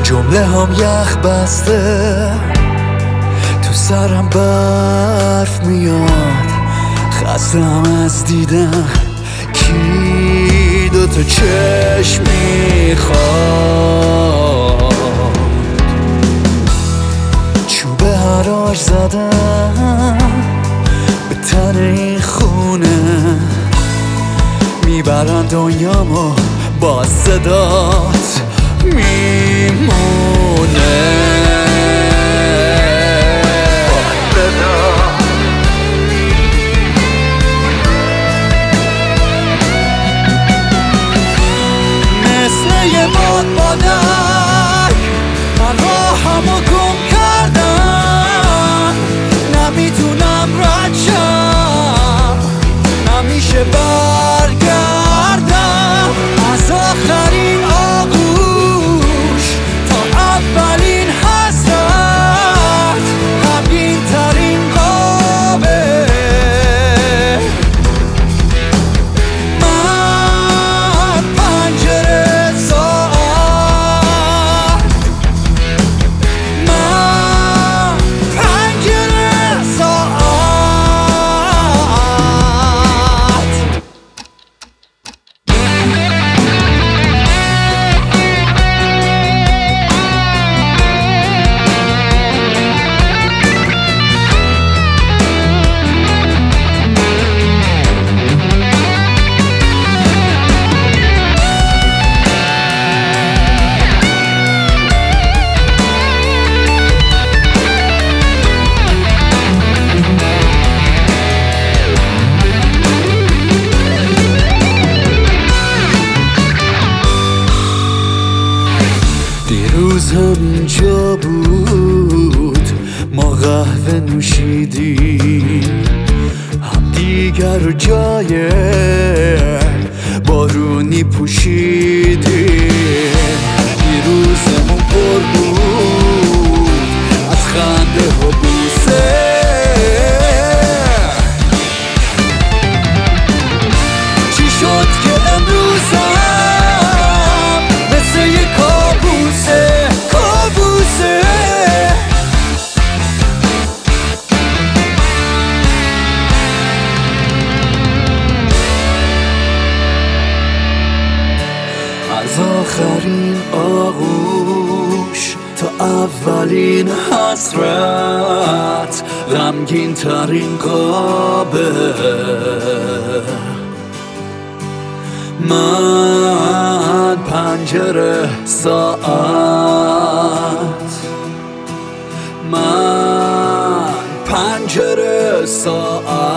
جمله هم یخ بسته، تو سرم برف میاد، خستم از دیدن کی دوتا چشم میخواد. چوب حراج زدم به تن این خونه، میبرن دنیامو با صدات میمونه. مثل یه بادبادک من راهمو گم کردم، نمیتونم رد شم، نمیشه برگردم از آخرین آغوش تا اولین حسرت، غمگین ترین قابه. من پنجره ساعت، من پنجره ساعت. دیروز هم اینجا بود، ما قهوه نوشیدیم، هم دیگر رو جای بارونی پوشیدیم. دیروزمون پر بود از خنده و بوسه، چی شد که امروزم مثل یه کابوسه. از آخرین آغوش تا اولین حسرت، غمگین ترین قابه. من پنجره ساعت، من پنجره ساعت.